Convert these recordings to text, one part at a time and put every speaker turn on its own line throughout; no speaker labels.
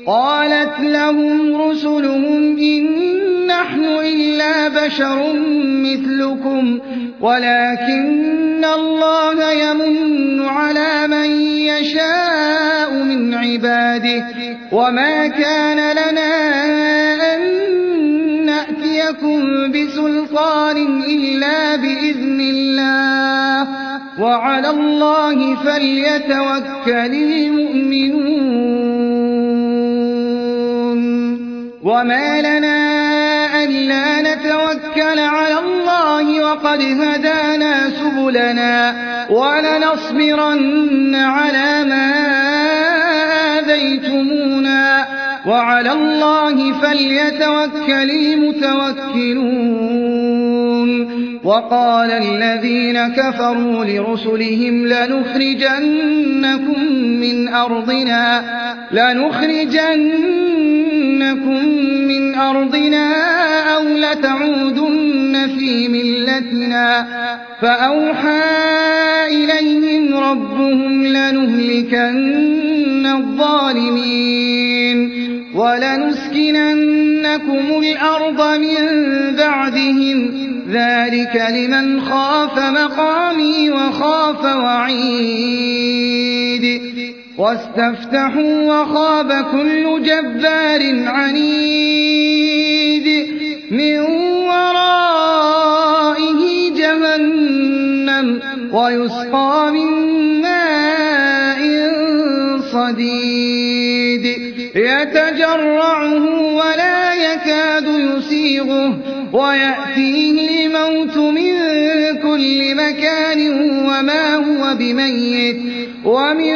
قالت لهم رسلهم إن نحن إلا بشر مثلكم ولكن الله يمن على من يشاء من عباده وما كان لنا أن نأتيكم بسلطان إلا بإذن الله وعلى الله فليتوكل المؤمنون وما لنا ألا نتوكل على الله وقد هدانا سبلنا ولنصبرن على ما آذيتمونا وعلى الله فليتوكل المتوكلون وقال الذين كفروا لرسلهم لنخرجنكم من أرضنا أو لتعودن في ملتنا فأوحى إليهم ربهم لنهلكن الظالمين ولنسكننكم الأرض من بعدهم ذلك لمن خاف مقامي وخاف وعيد واستفتحوا وخاب كل جبار عنيد من ورائه جهنم ويسقى من ماء صديد يتجرعه ولا يكاد يسيغه ويأتيه الموت من كل مكان وما هو بميت ومن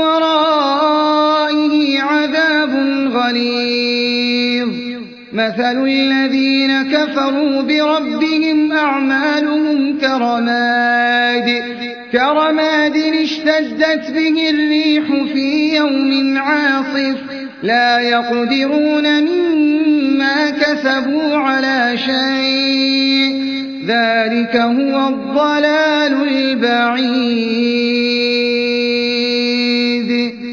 ورائه عذاب غليظ مثل الذين كفروا بربهم أعمالهم كرماد اشتدت به الريح في يوم عاصف لا يقدرون مما كسبوا على شيء ذلك هو الضلال البعيد